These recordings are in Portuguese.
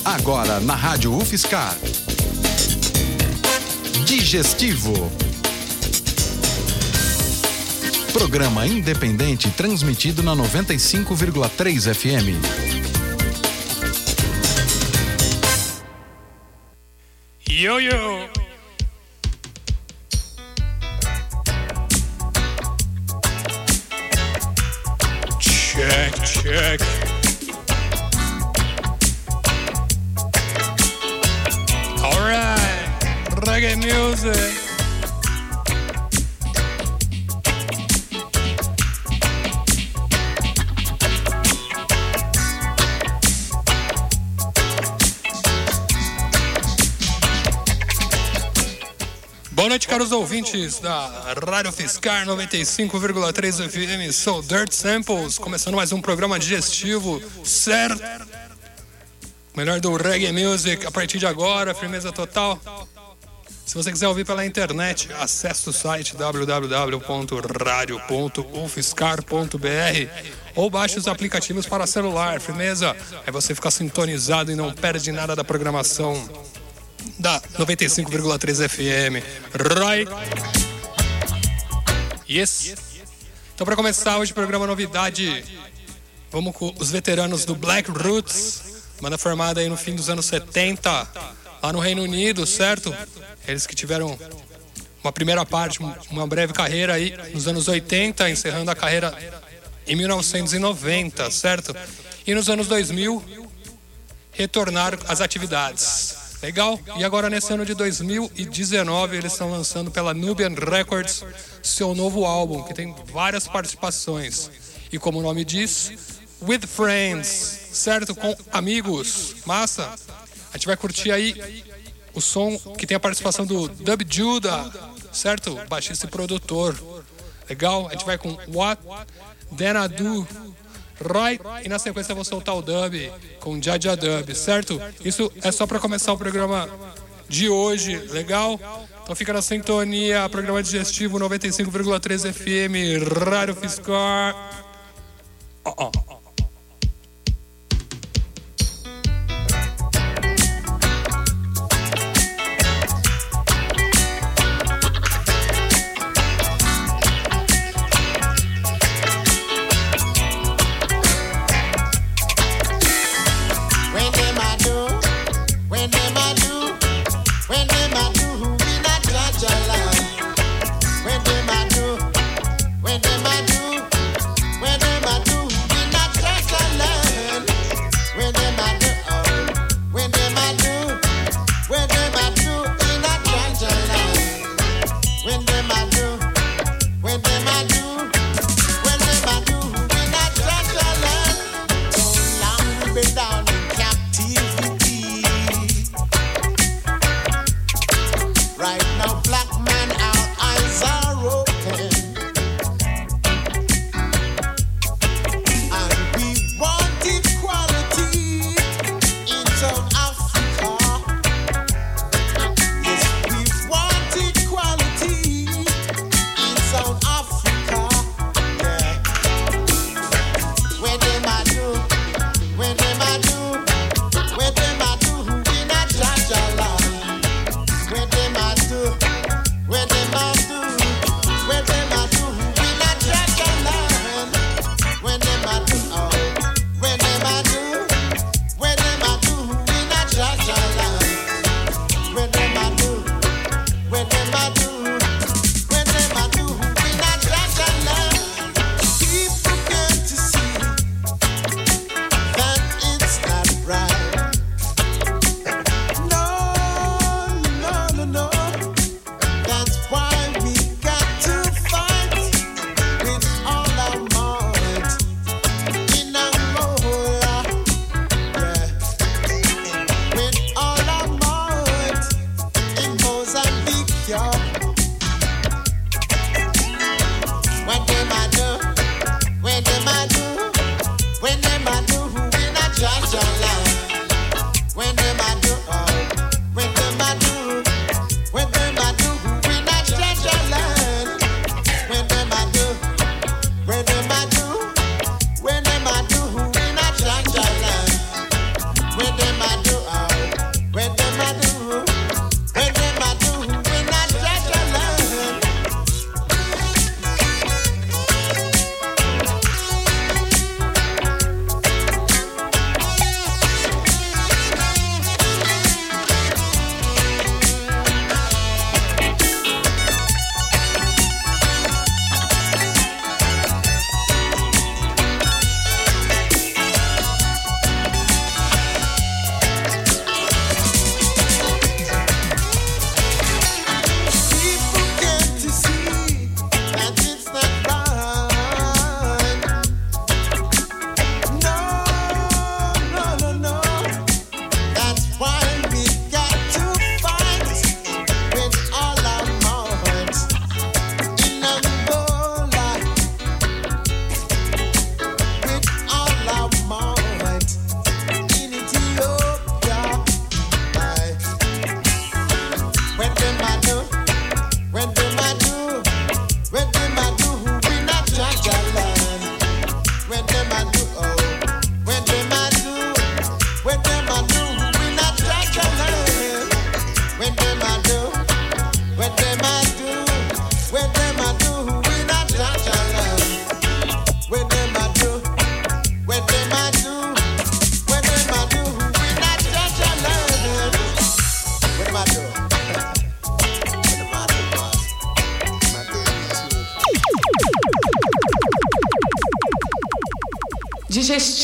Agora na Rádio UFSCar. Digestivo. Programa independente transmitido na 95,3 FM. Yo, yo. Check. All right, reggae music. Boa noite, caros ouvintes da Rádio UFSCar 95,3 FM. Sou Dirt Samples, começando mais um programa digestivo, certo? Melhor do reggae music a partir de agora, firmeza total. Se você quiser ouvir pela internet, acesse o site www.radio.ufscar.br ou baixe os aplicativos para celular, firmeza? Aí você fica sintonizado e não perde nada da programação da 95,3 FM. Right? Yes. Então, para começar hoje o programa novidade, vamos com os veteranos do Black Roots, banda formada aí no fim dos anos 70, lá no Reino Unido, certo? Eles que tiveram uma primeira parte, uma breve carreira aí nos anos 80, encerrando a carreira em 1990, certo? E nos anos 2000, retornaram às atividades. Legal? E agora nesse ano de 2019 eles estão lançando pela Nubian Records seu novo álbum, que tem várias participações. E como o nome diz, With Friends, certo? Com amigos. Massa? A gente vai curtir aí o som que tem a participação do Dub Judah, certo? Baixista e produtor. Legal? A gente vai com What Then I Do. Right? E na sequência eu vou soltar o dub com Jaja Dub, certo? Isso é só para começar o programa de hoje, legal? Então fica na sintonia, programa digestivo 95,3 FM, Rádio UFSCar. When them a do,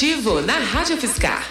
Digestivo na Rádio Fiscar.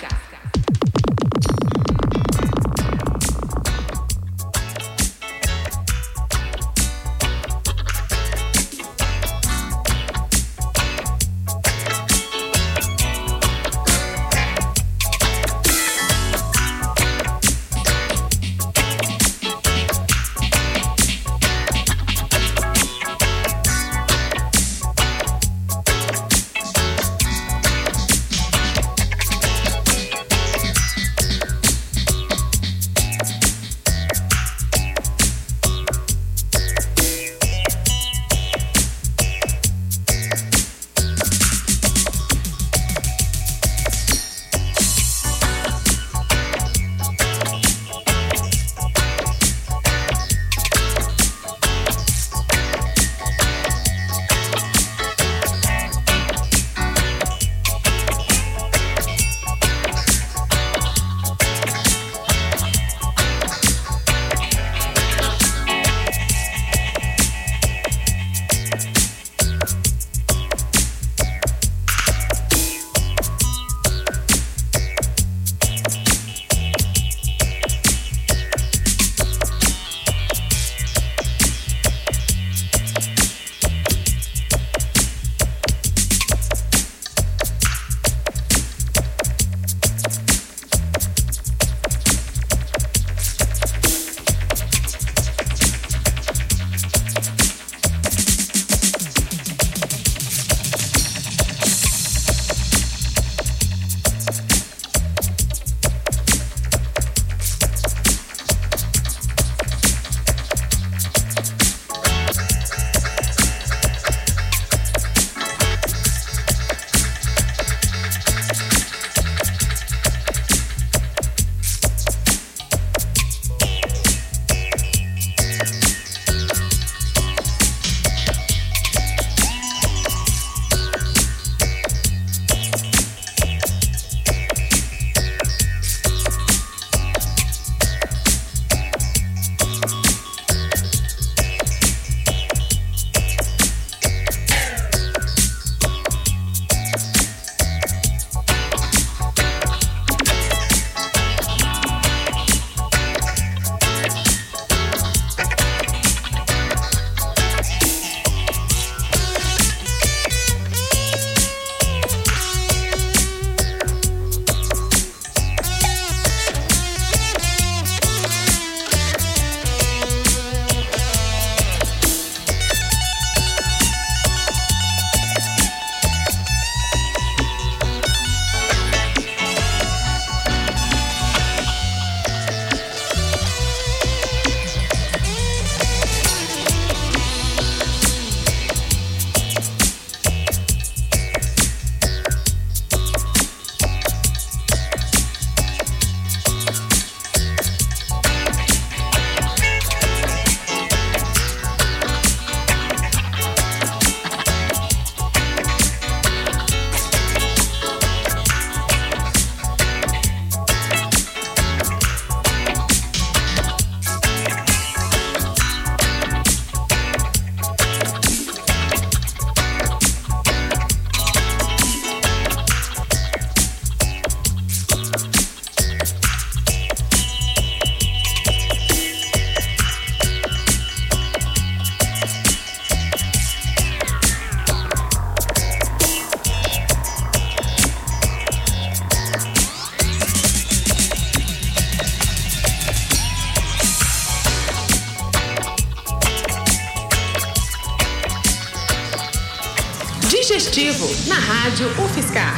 Digestivo na Rádio UFSCar.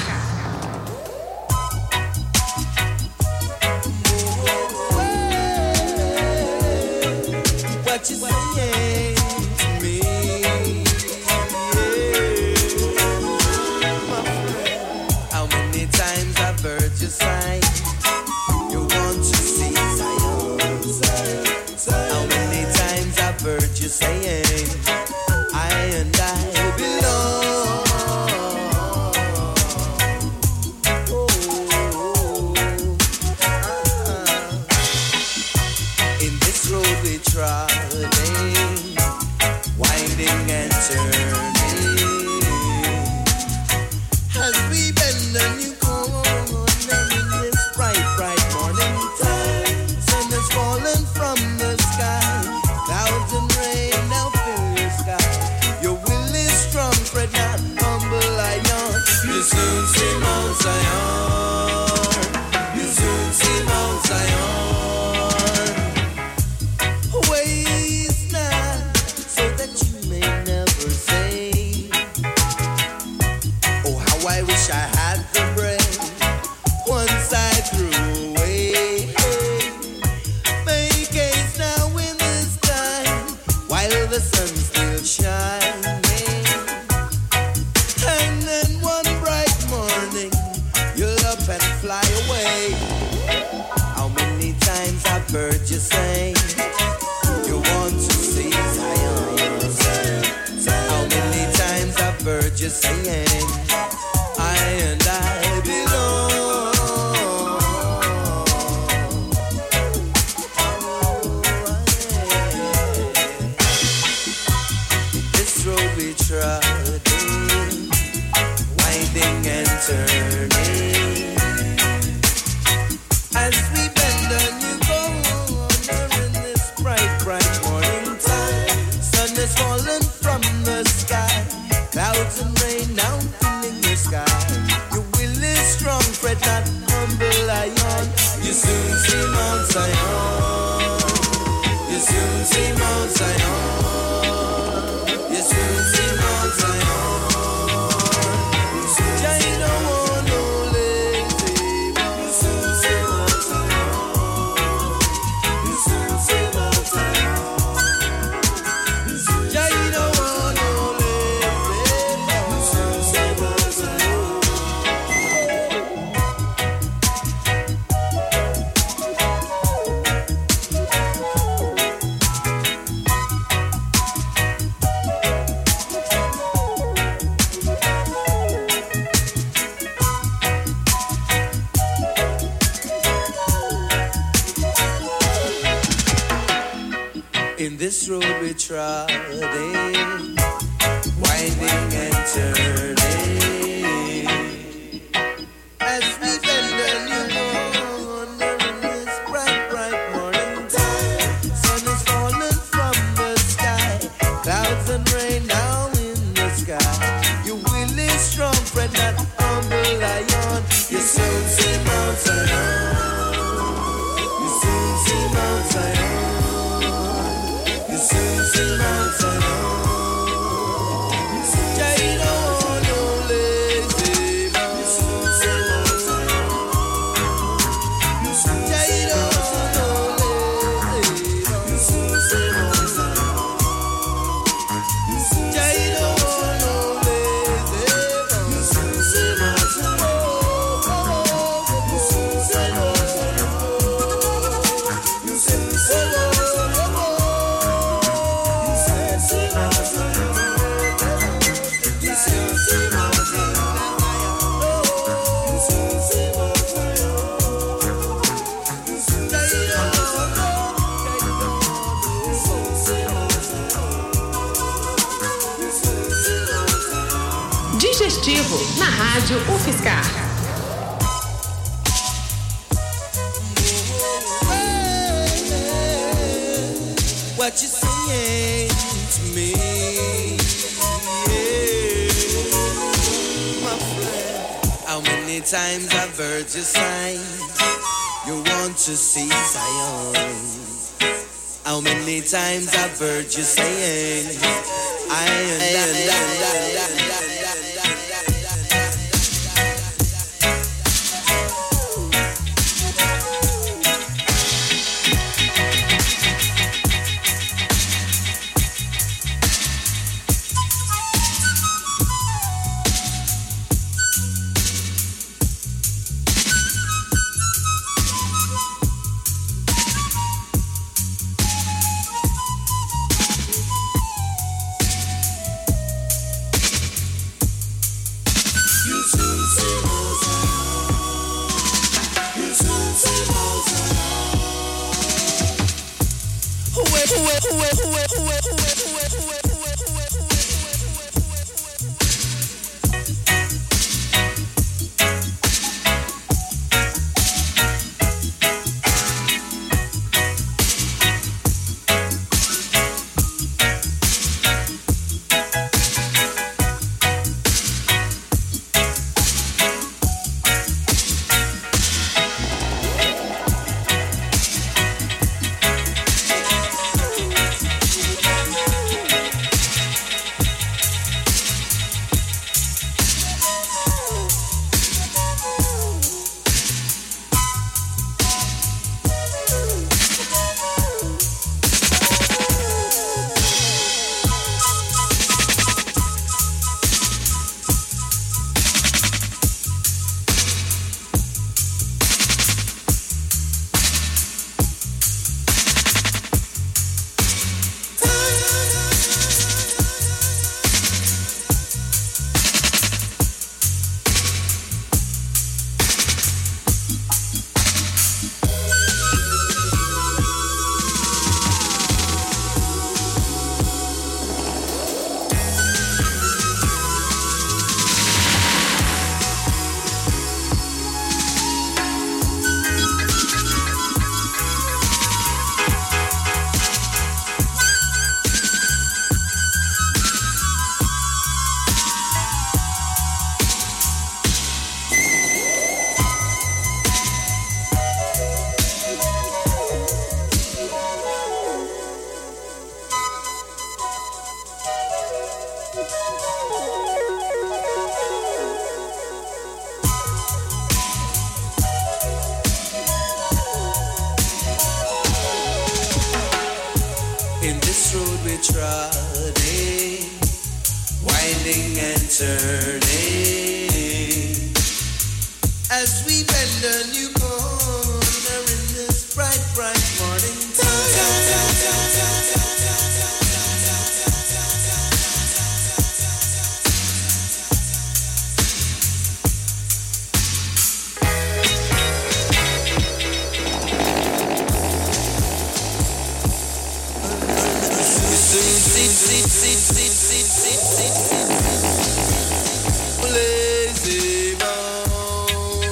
What you saying to me? My friend, how many times I've heard you sigh? You want to see Zion. How many times I've heard you saying, I and I belong. In this road we trotting, winding and turning, as we bend a new course. way. How many times I've heard you say you want to see Zion. How many times I've heard you saying I and I belong. This road we trod, winding and turning. As we bend and you go on in this bright, bright morning time. Sun is falling from the sky. Clouds and rain now filling the sky. Your will is strong, fret not, humble lion. You soon see Mount Zion. You soon see Mount Zion. You soon see Mount Zion. Jai don't want no lazy. You soon see Mount Zion. You soon see Mount Zion. Jai don't want no lazy. You soon see Mount Zion. In this road we trod, winding and turning. As we bend and you go under in this bright, bright morning time. Sun is falling from the sky. Clouds and rain down in the sky. Your will is strong, fret not, humble lion. You soon see Mount Zion. You soon see Mount Zion. You soon see Mount Zion. Jai don't want no lazy. You soon see Mount Zion. Jai don't want no lazy. You soon see Mount Zion. Jai don't want no lazy. You soon see Mount Zion. You soon see Mount Zion. You soon see Mount Zion. Digestivo na Rádio UFSCar. What you saying to me? My friend, how many times I've heard you sigh? You want to see Zion. How many times I've heard you saying I downtrodden, winding and turning, as we bend a new corner in this bright, bright morning lazy bones.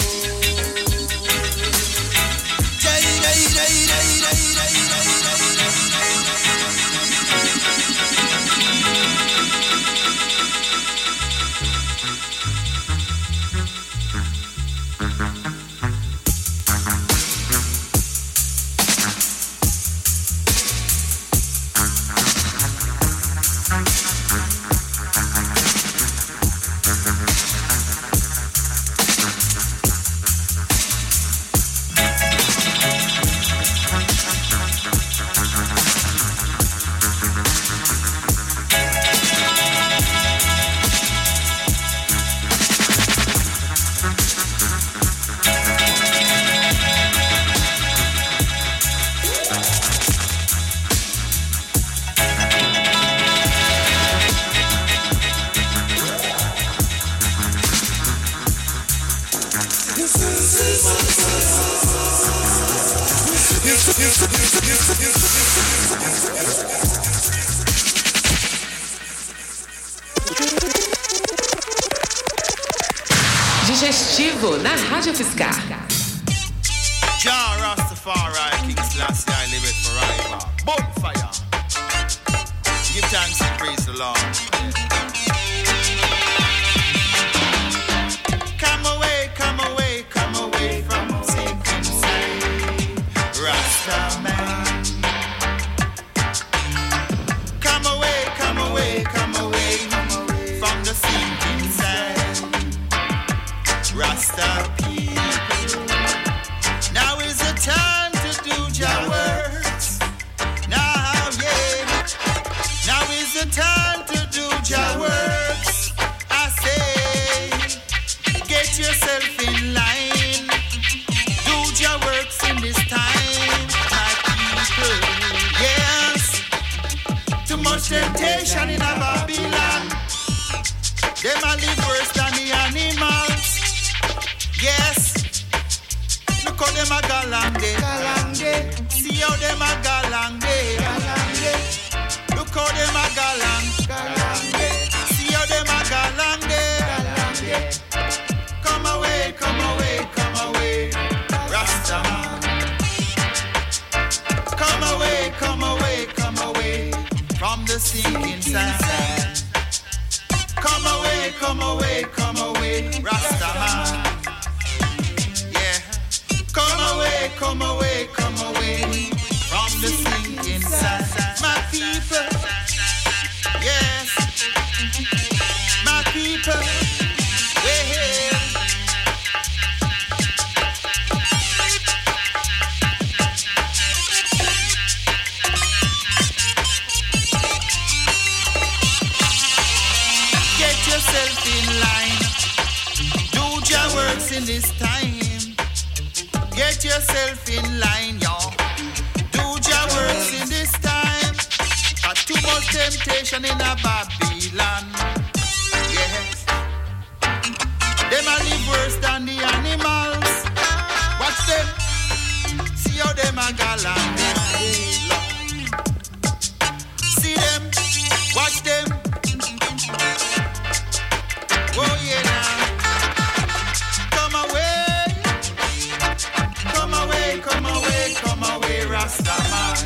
Digestivo na Rádio Fiscar. Jah Rastafari, King Selassie, I live it forever. Bonfire. Give thanks and praise the Lord. Come away, come away, come away from sinking sand, Rasta man. Come away, come away, come away from the sinking sand, Rasta people. Now is the time to do Jah works. Now, yeah. Now is the time to do Jah works. I say, get yourself in line. Do Jah works in this time, my people. Yes. Too much temptation in a Babylon. Them a live worse than the animals. Yes. Look how them a galande, galande. See how them a galande, galande. Look how them a galande. See how them a galande, galande. Come away, come away, come away, Rasta man. Come away, come away, come away from the sinking sand. Come away, come away, come away, Rasta man. Come away, come away, come away from the sinking sand. My people, yes, my people, we're here. Get yourself in line. Do Jah works in this time. Get yourself in line, y'all. Do Jah works in this time. Got too much temptation in a Babylon. Yes. Them a live worse than the animals. Watch them. See how them a galang. See them. Watch them. Oh yeah now. Come away. Come away, come away, come away, Rasta man.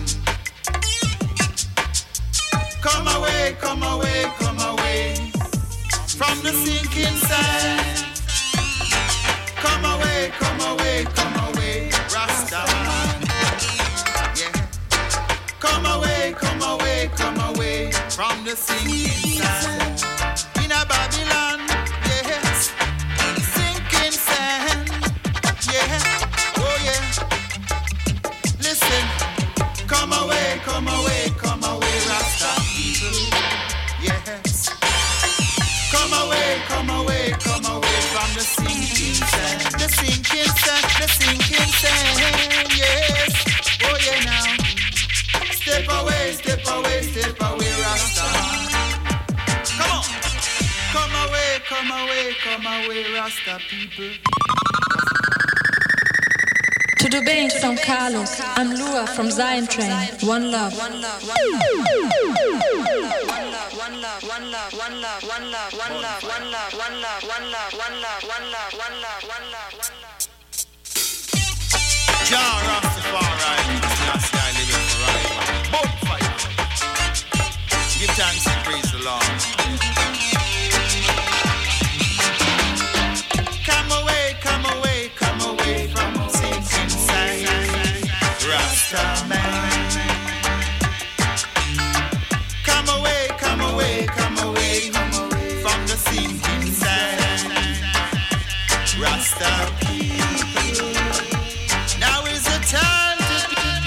Come away, come away, come away from the sinking sand. Come away, come away, come away, Rasta man. Yeah. Come away, come away, come away from the sinking sand. In a Babylon, yes, sinking sand, yeah. Oh yeah, listen. Come away, Rasta people. Rasta people. Tudo bem, São Carlos? I'm Lua from Zion Train. One love. One love. One love. One love. One love. One love. One love. One love. One love. One love. One love. One love. One love. One love. One love. One love. Jah Rastafari, Rasta living forever. Bonfire. Give thanks and praise the Lord. Come away, come away, come away from sinking sand, Rasta man. Come away, come away, come away, from the sinking sand, Rasta people. Now is the time to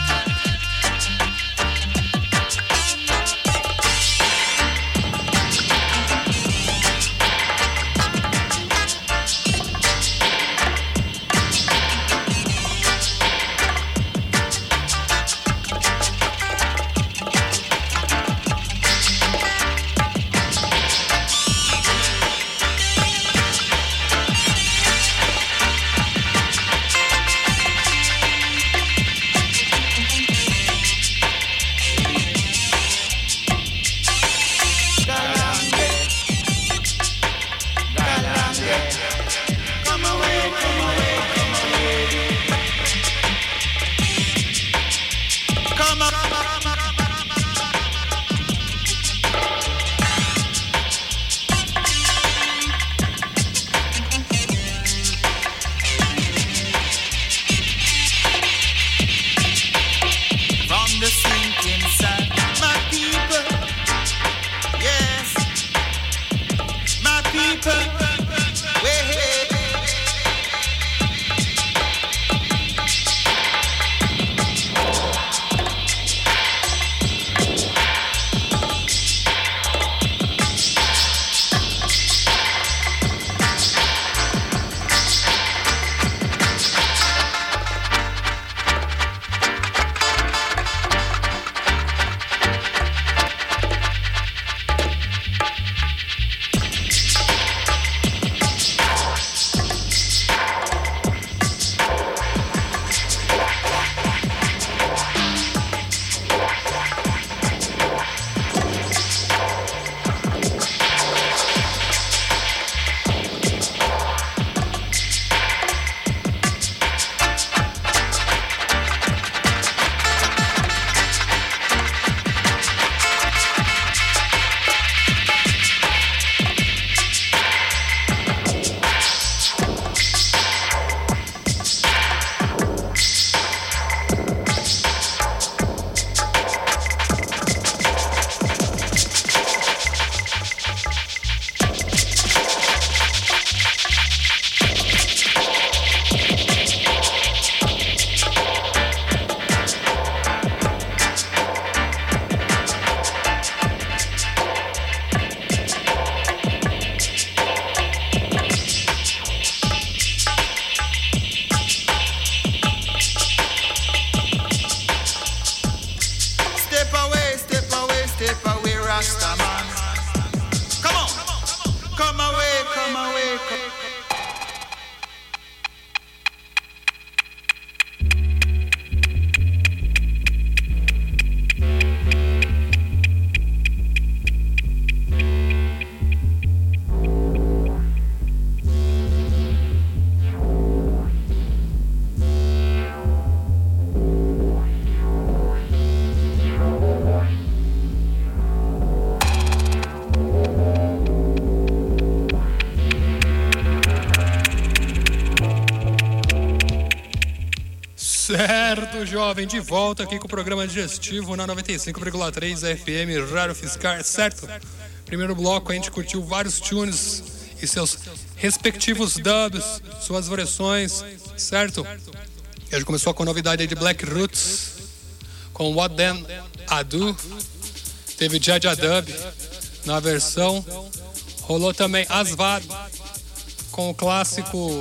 Certo, jovem, de volta aqui com o programa digestivo na 95,3 FM Rádio Fiscar, certo? Primeiro bloco a gente curtiu vários tunes e seus respectivos dubs, suas versões, certo? E a gente começou com a novidade aí de Black Roots, com What Then I Do. Teve Jaja Dub na versão. Rolou também Asvad com o clássico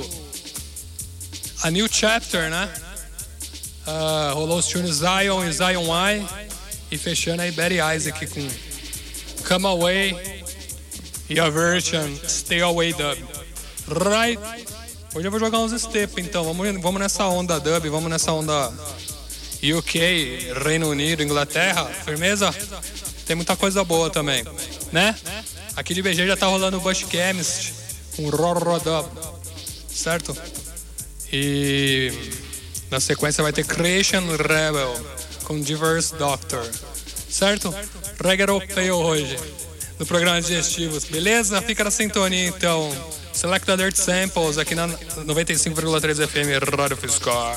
A New Chapter, né? Rolou os tunes Zion e Zion Y. E fechando aí Betty Isaac com Come Away e a version Stay Away Dub. Right. Hoje eu vou jogar uns step, então. Vamos nessa onda dub, vamos nessa onda UK, Reino Unido, Inglaterra. Firmeza? Tem muita coisa boa também, né? Aqui de BG já tá rolando o Bush Chemist, um Rorrodub, certo? E na sequência vai ter Creation Rebel com Diverse Doctor, certo? Reggae europeu hoje, no programa Digestivos, beleza? Fica na sintonia então. Select the Dirt Samples aqui na 95,3 FM Rádio Fiscal.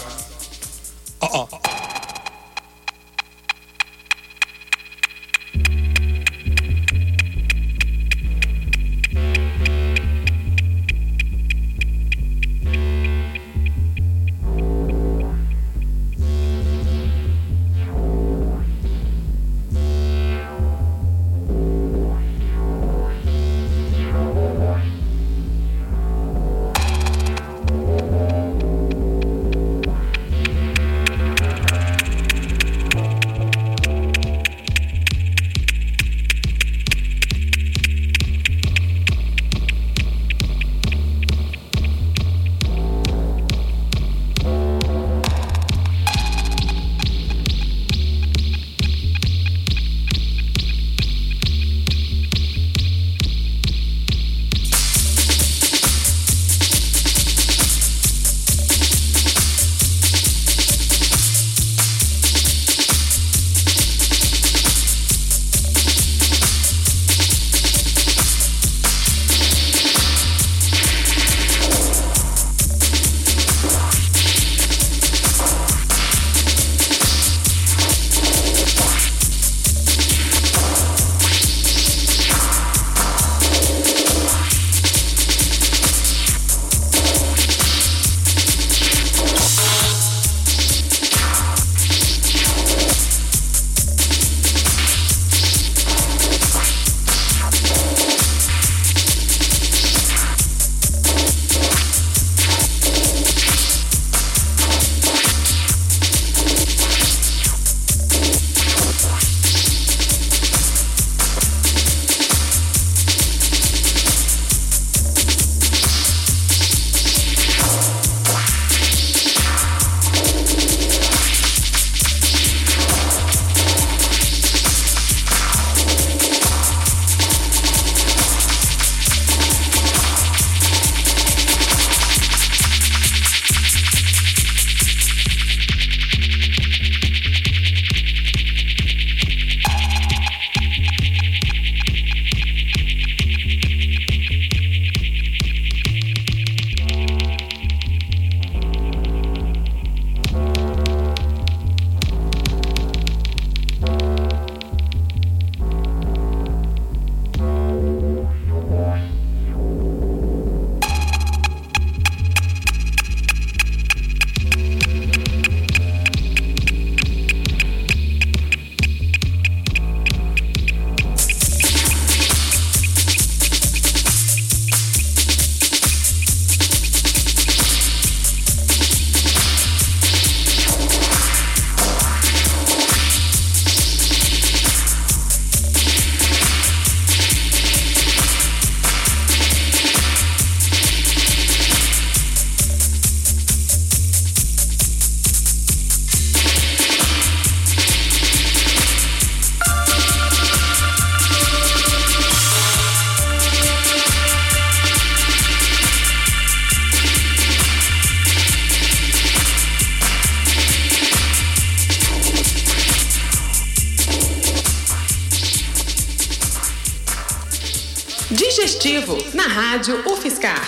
Digestivo, na Rádio UFSCar.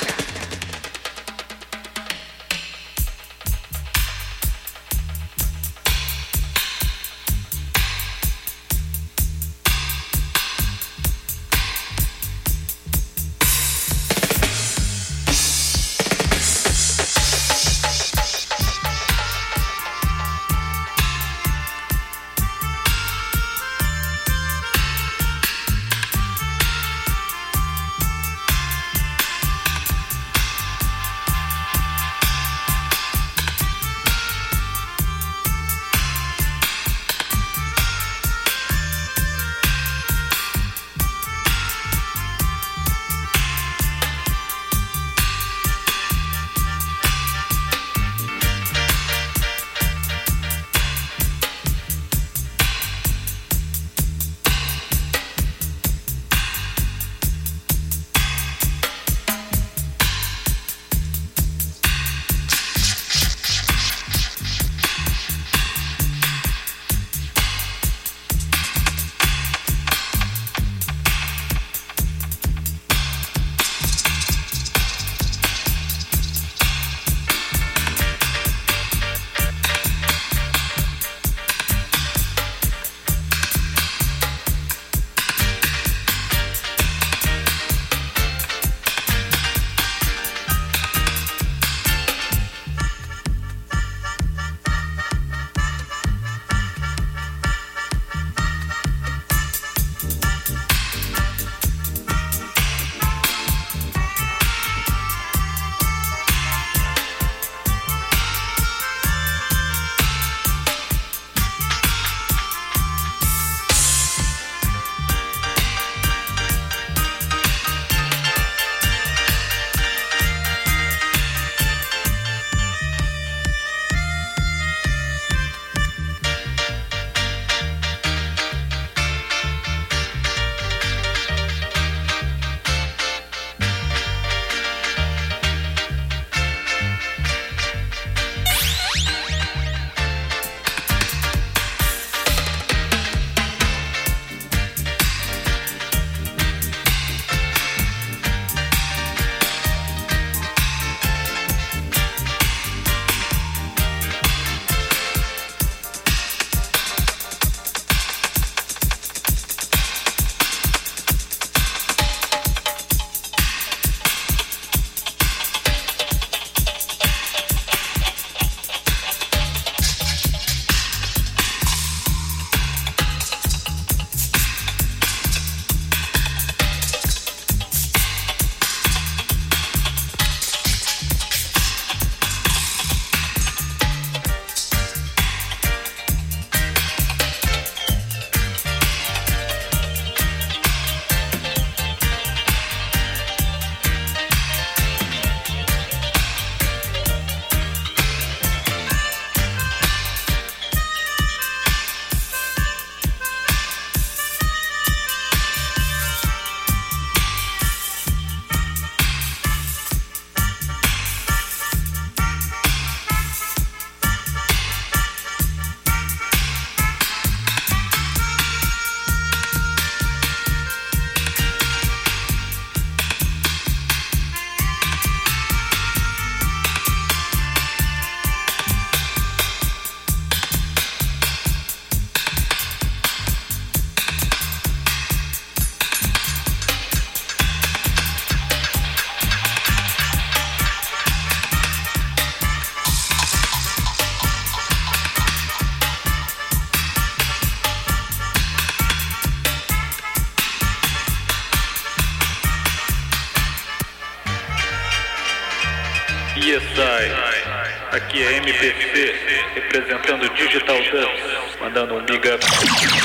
Aqui é MPC, representando Digital Dance, mandando um big up.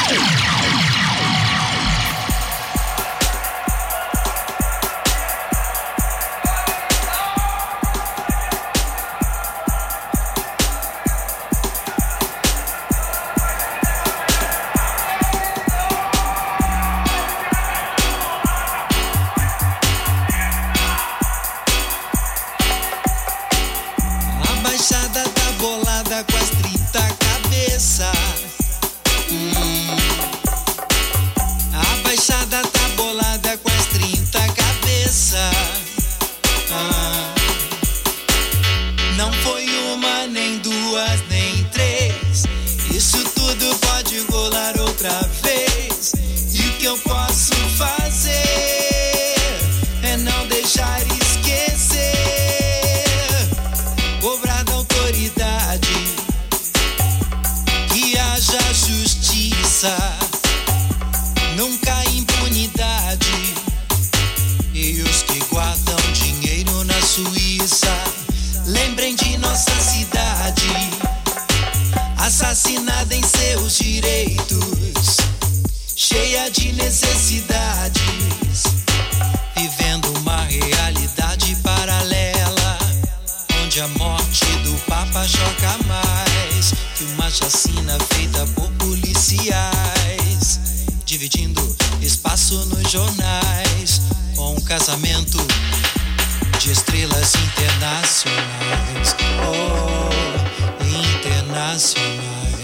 Assassinada em seus direitos, cheia de necessidades, vivendo uma realidade paralela, onde a morte do Papa choca mais que uma chacina feita por policiais, dividindo espaço nos jornais, com um casamento de estrelas internacionais. Oh, internacionais.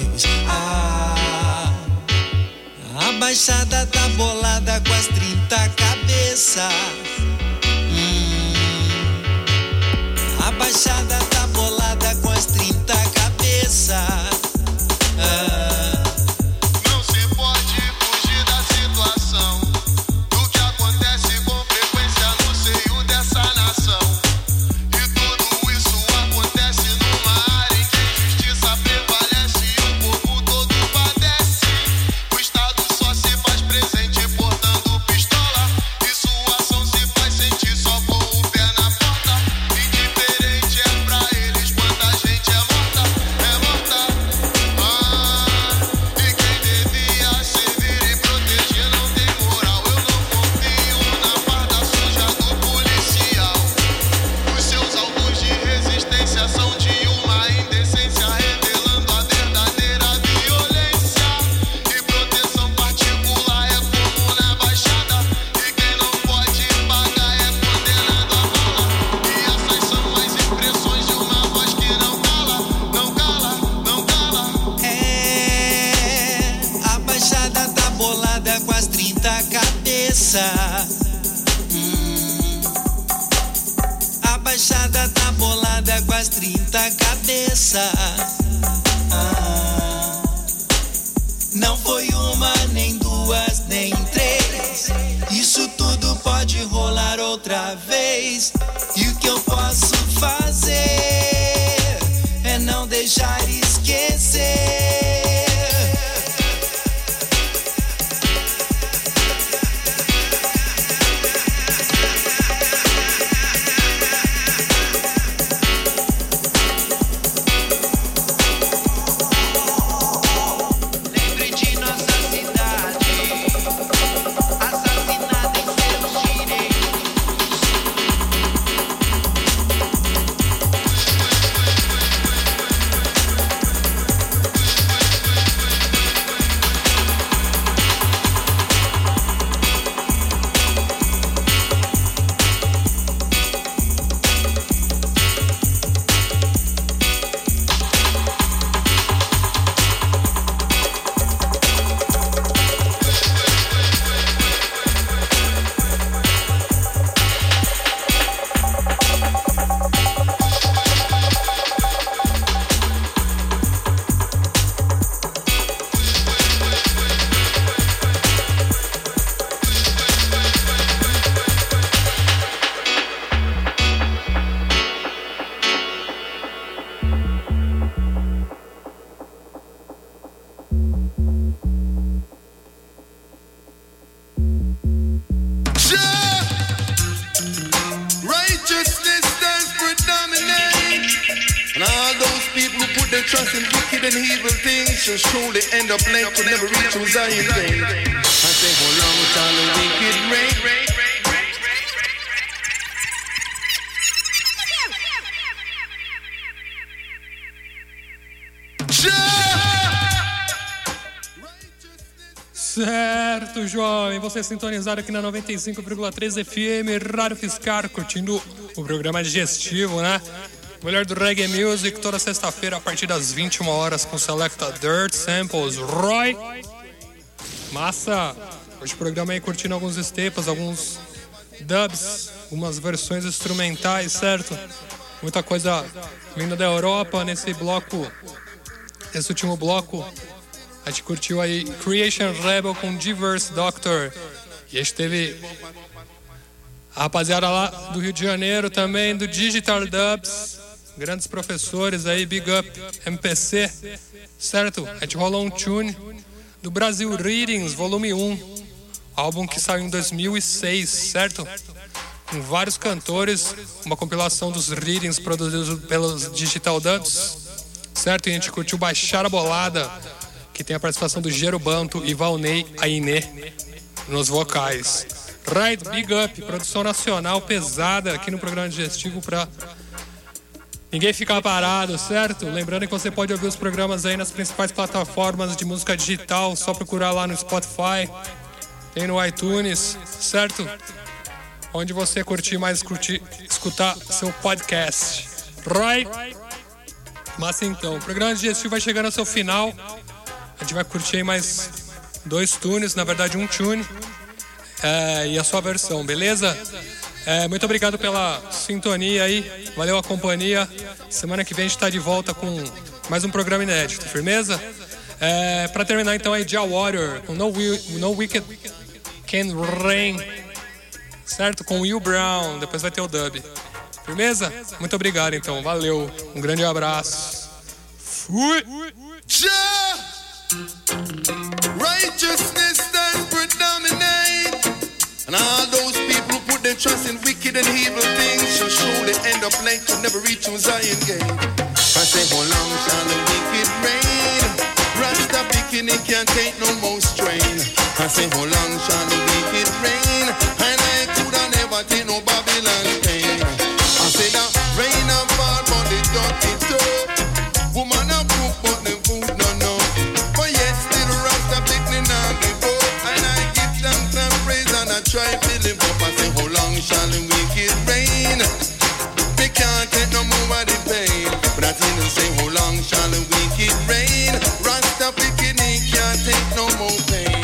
A Baixada tá bolada com as 30 cabeças. A Baixada tá bolada com as 30 cabeças. Não se pode fugir da situação, do que acontece com frequência no seio dessa nação. E tudo isso acontece numa área em que a injustiça prevalece e o povo todo padece. O Estado só se faz presente portando pistola, e sua ação se faz sentir só com o pé na porta. Indiferente é pra eles quanta gente é morta, é morta. E quem devia servir e proteger não tem moral. Eu não confio na farda suja do policial. Os seus autos de resistência são de uma indecência, revelando a verdadeira violência. E proteção particular é como na Baixada, e quem não pode pagar é condenado à bala. E essas são as impressões de uma voz que não cala, não cala, não cala. A Baixada tá bolada com as 30 cabeças. A Baixada tá bolada com as 30 cabeças. Não foi uma, nem duas, nem três. Isso tudo pode rolar outra vez. E o que eu posso fazer é não deixar esquecer. trust in wicked and evil things shall surely end up late to never reach whose I gain. I say, how long shall the wicked reign? Certo, jovem, você é sintonizado aqui na 95,3 FM, Rádio Fiscar, curtindo o programa digestivo, né? Mulher do Reggae Music, toda sexta-feira a partir das 21 horas com Selecta Dirt, Samples, Roy. Massa! Hoje o programa aí curtindo alguns staples, alguns dubs, algumas versões instrumentais, certo? Muita coisa vindo da Europa nesse bloco, esse último bloco. A gente curtiu aí Creation Rebel com Diverse Doctor. E a gente teve a rapaziada lá do Rio de Janeiro também, do Digital Dubs. Grandes professores aí, Big Up MPC, certo? A gente rolou um tune do Brasil Readings, volume 1. Álbum que saiu em 2006, certo? Com vários cantores, uma compilação dos Readings produzidos pelos Digital Dubs, certo? E a gente curtiu Baixada Bolada, que tem a participação do Gerubanto e Valnei Ainê nos vocais. Right, Big Up, produção nacional pesada aqui no programa digestivo pra ninguém ficar parado, certo? Lembrando que você pode ouvir os programas aí nas principais plataformas de música digital, só procurar lá no Spotify, tem no iTunes, certo? Onde você curtir mais, escutar seu podcast. Right? Mas então, o programa digestivo vai chegando ao seu final. A gente vai curtir aí mais 2 tunes, na verdade um tune, e a sua versão, beleza? Muito obrigado pela sintonia aí, valeu a companhia. Semana que vem a gente tá de volta com mais um programa inédito, firmeza? Pra terminar então aí, Jah Warrior, com No Wicked Can Rain, certo? Com Will Brown, depois vai ter o dub, firmeza? Muito obrigado então, valeu, um grande abraço. Fui! Righteousness does predominate, and all those people who put their trust in wicked and evil things shall surely end up late to never reach on Zion gate. I say, how long shall the wicked reign? Rasta bikini can't take no more strain. I say, how long shall the wicked reign? And I could have never take no Babylon pain. I say that rain and fall, but they don't get tough. Woman a cook, but them food no know. But yet still Rasta picking on the boat. And I give them some praise and I try to live up. I say, how long shall the wicked reign? They can't take no more of the pain. But I tell them, say, how long shall the wicked reign? Rasta picking, he can't take no more pain.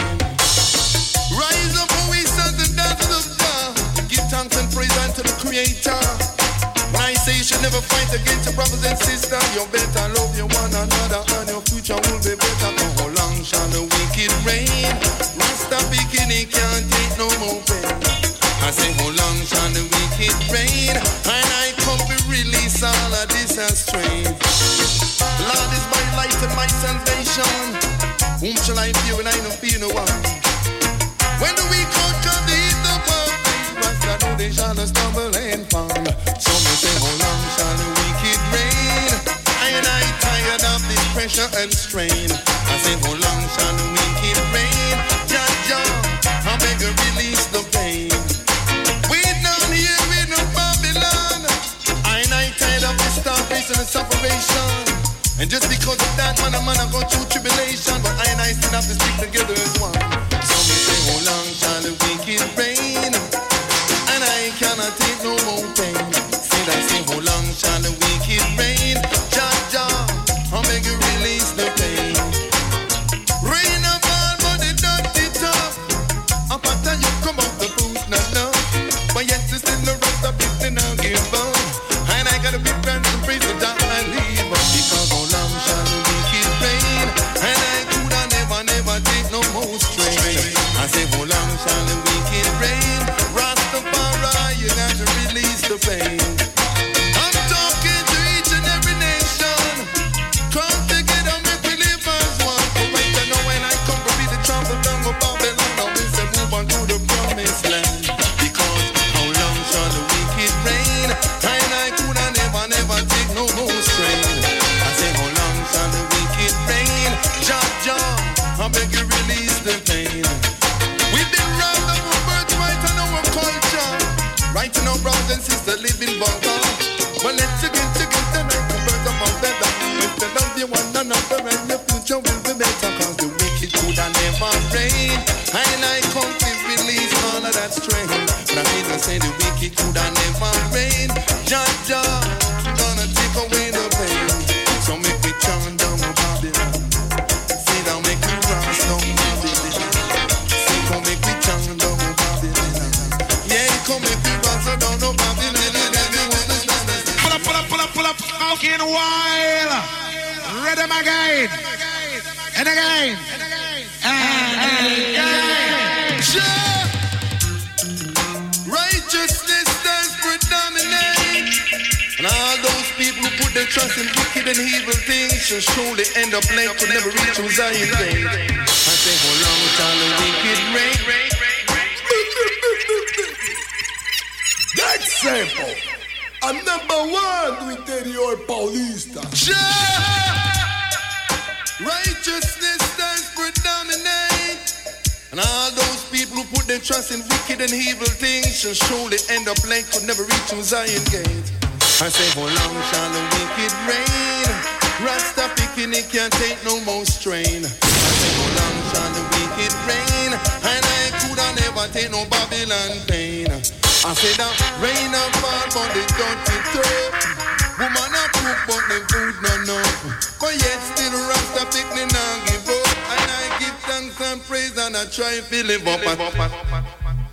Rise up, O we sons and daughters of God. Give thanks and praise unto the Creator. When I say you should never fight against your brothers and sisters, you better love your one another and your future will be better. For how long shall the wicked reign? Rasta bikini can't take no more pain. I say, how long shall the wicked reign? And I come to release all of this and strain. Lord is my light and my salvation. Whom shall I fear when I don't fear no one? When the weak out come to eat the world, Rasta know they shall stumble and fall. So me say, how long shall the wicked reign? And I tired of this pressure and strain. I say, how long shall the wicked reign? Jah, Jah, I beg you release the pain. We down here with no Babylon. And I tired of this starvation and separation. And just because of that, man I go through tribulation. But I still have to stick together as one. So me say, how long shall the wicked reign? And I cannot take no more pain. Say, how long shall the wicked reign? Jah, Jah, I beg you release the pain. Rain and fall, but it don't it up. Up until you come out the food, no. But yet it's still the rest of it, then I'll give up. And I gotta be friends and praise the God I leave. Because how long shall the wicked reign? And I could have never take no more strain. I say, how long shall the wicked reign? Rastafari, you got to release the pain. in the future will be better, cause the wicked could have never reign. And I come to release all of that strain. But I mean to say the wicked could have never reign. Jah gonna take away the pain. So make me turn down Babylon. See now make me rise down Babylon. See come make me turn down Babylon. Yeah, come make me rise down Babylon. Pull up, smoking while. Rhythm again. And again. And again. Righteousness does predominate. And all those people who put their trust in wicked and evil things shall surely end up late to never reach to Zion gate. I say, how long shall the wicked reign? That's simple. I'm number one with Interior Paulista. Righteousness does predominate. And all those people who put their trust in wicked and evil things shall surely end up late, could never reach to Zion gate. I say, how long shall the wicked reign? Rasta picking, it can't take no more strain. I say, how long shall the wicked reign? And I could have never take no Babylon pain. I say that rain and fall, but they don't throw. Woman a cook, but the food no know. But yet still Rasta picking and give up. And I give thanks and praise and I try to live up.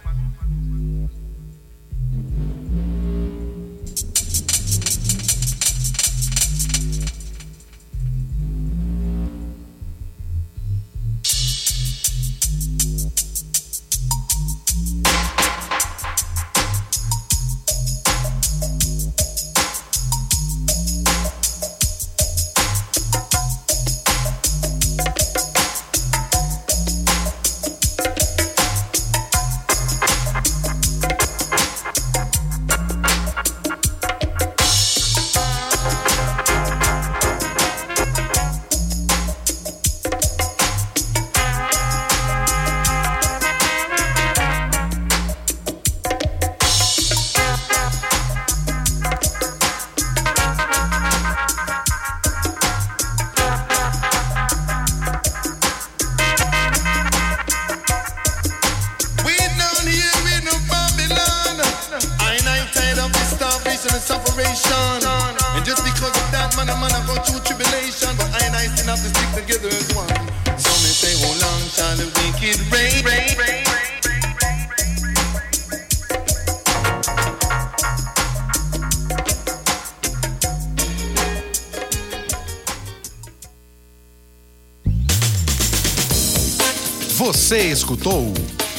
Você escutou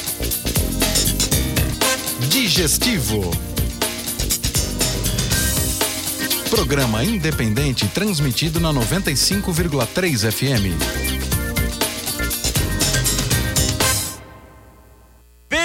Digestivo. Programa independente transmitido na 95,3 FM.